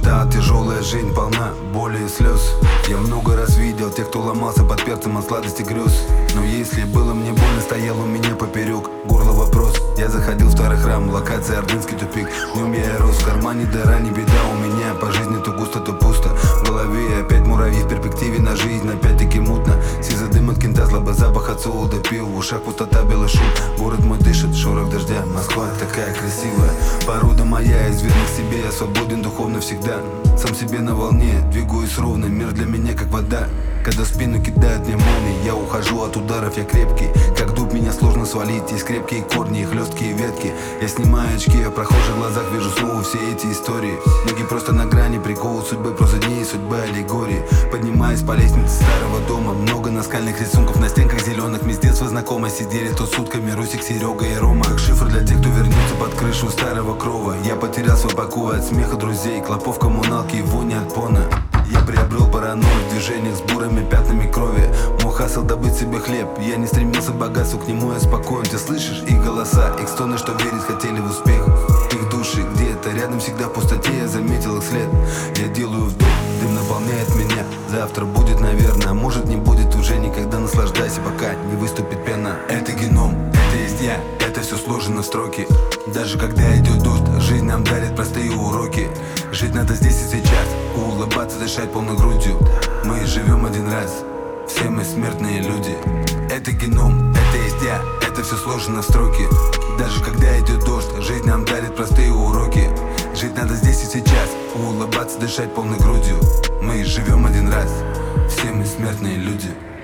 Да, тяжелая жизнь полна боли и слез. Я много раз видел тех, кто ломался под перцем от сладости грез. Но если было мне больно, стоял у меня поперек горло вопрос. Я заходил в старый храм, локация Ордынский тупик. В нем я и рос, в кармане дыра, не беда у меня. По жизни то густо, то пусто. В голове опять муравьи, в перспективе на жизнь опять-таки мутно. Сизый дым от кента, слабый запах от солода пил. В ушах пустота, белый шум, город мой дышит, шорох дождя. Москва такая красивая, порода моя, из верных себе. Я свободен духовно всегда, сам себе на волне, двигаюсь ровно. Мир для меня как вода, когда в спину кидают мне молнии. Я ухожу от ударов, я крепкий, как дуб, меня сложно свалить. Есть крепкие корни и хлесткие ветки. Я снимаю очки, а в прохожих глазах вижу снова все эти истории. Многие просто на грани, прикол судьбы, просто дни и судьба аллегории. Поднимаюсь по лестнице старого дома, много наскальных рисунков на стенках зеленых. Мы с детства знакомы, сидели тут сутками Русик, Серега и Рома. Как шифр для тех, кто вернется под крышу старого крова. Я потерял свой покой от смеха друзей, клопов коммуналки и вони от пона. Я приобрел паранойю в движениях с бурыми пятнами крови. Мой хасл добыть себе хлеб, я не стремился к богатству, к нему я спокоен. Ты слышишь их голоса, их стоны, что верить хотели в успех. Их души где-то рядом, всегда в пустоте, я заметил их след. Я делаю вдох, дым наполняет меня. Завтра будет, наверное, а может не будет уже никогда. Наслаждайся, пока не выступит пена. Это геном, это есть я, это все сложено в строки. Даже когда идет дождь, жизнь нам дарит простые уроки. Жить надо здесь и сейчас, улыбаться, дышать полной грудью. Мы живем один раз, все мы смертные люди. Это геном, это есть я, это все сложено в строки. Даже когда идет дождь, жизнь нам дарит простые уроки. Жить надо здесь и сейчас, улыбаться, дышать полной грудью. Мы живем один раз, все мы смертные люди.